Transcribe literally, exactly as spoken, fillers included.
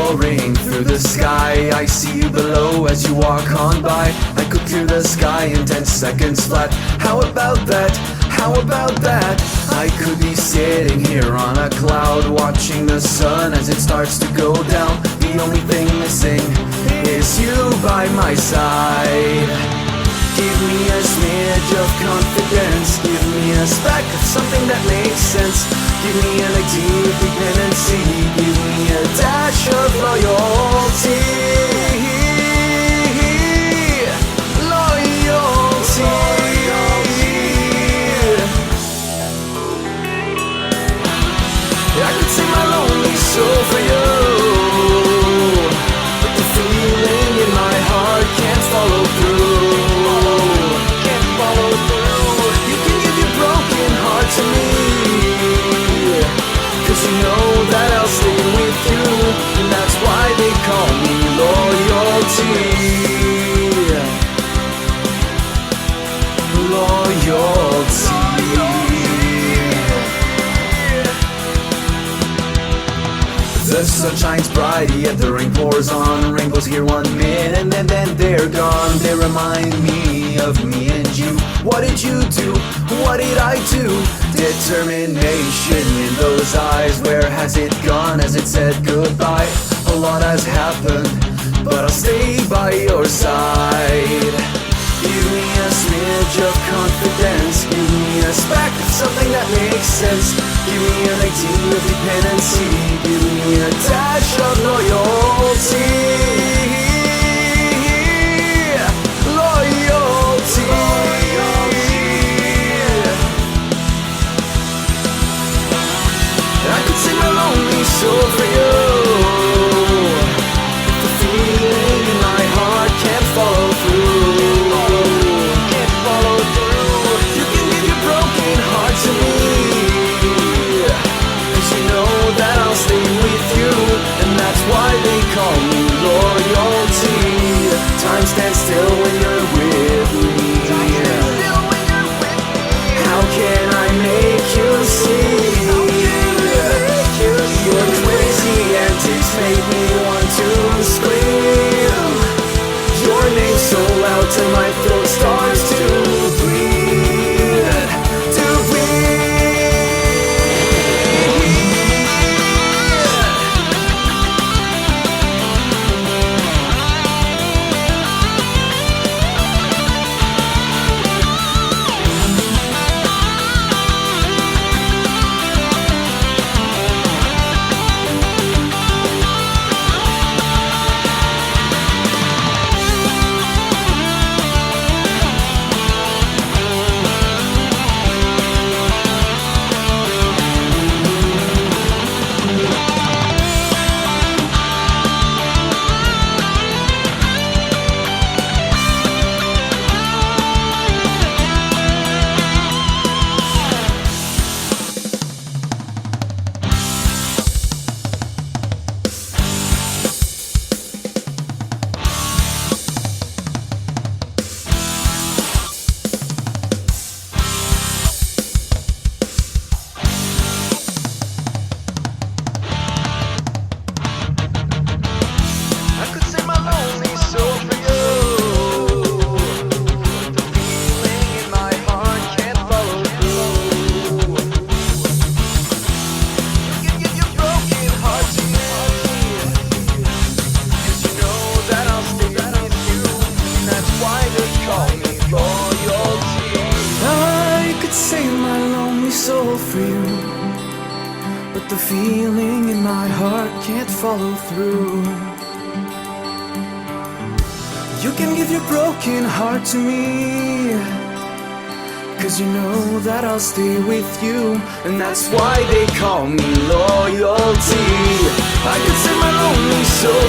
soaring through the sky. I see you below as you walk on by. I could clear the sky in ten seconds flat. How about that? How about that? I could be sitting here on a cloud, watching the sun as it starts to go down. The only thing missing is you by my side. Give me a smidge of confidence, give me a speck of something that makes sense. Give me an idea of dependency, give me a dash of loyalty. Loyalty. I could sing my lonely soul for you, but the feeling in my heart can't follow through. Can't follow through. You can give your broken heart to me, 'cause you know that I'll stay with you, and that's why they call me loyalty. Loyalty. The sun shines bright, yet the rain pours on. Rainbows here one minute and then, then they're gone. They remind me of me and you. What did you do? What did I do? Determination in those eyes. Where has it gone as it said goodbye? A lot has happened, but I'll stay by your side. Give me a smidge of confidence, give me a speck of something that makes sense. Give me an idea of dependency, give me a dash of loyalty. Loyalty. I could sing my lonely soul for you, but the feeling in my heart can't follow through. Why they call me loyalty. Time stands still when you're with me. How can I make you see? Your crazy antics make me want to scream. Your name so loud till my throat starts to bleed. To bleed. For you, but the feeling in my heart can't follow through. You can give your broken heart to me, 'cause you know that I'll stay with you, and that's why they call me loyalty. I could sing my lonely soul